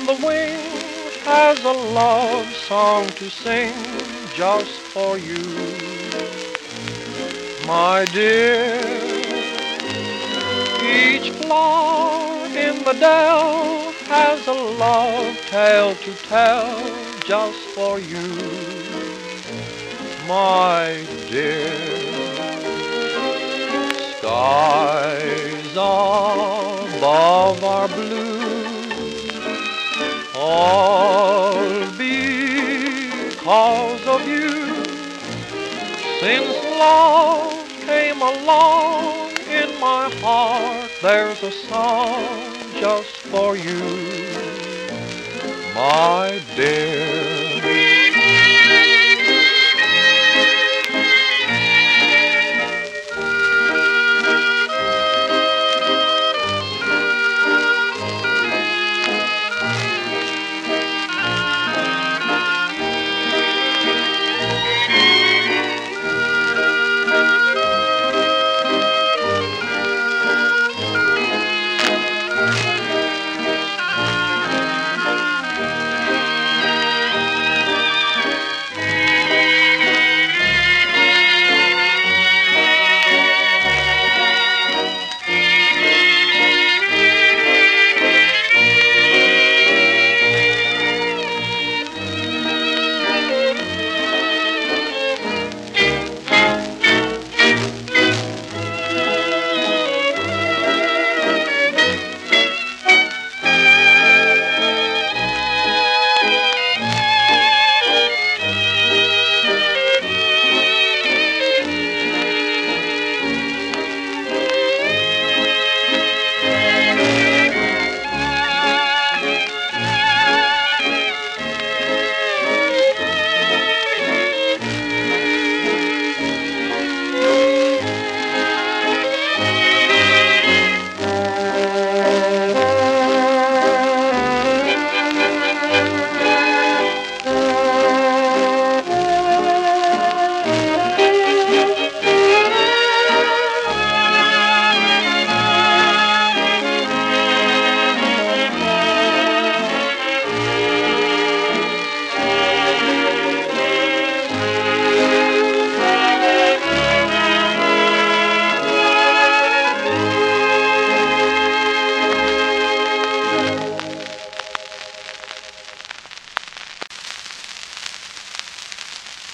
on the wing has a love song to sing just for you. My dear, each flower in the dell has a love tale to tell just for you. My dear, skies above are blue, all because of you. Since love came along in my heart, there's a song just for you, my dear.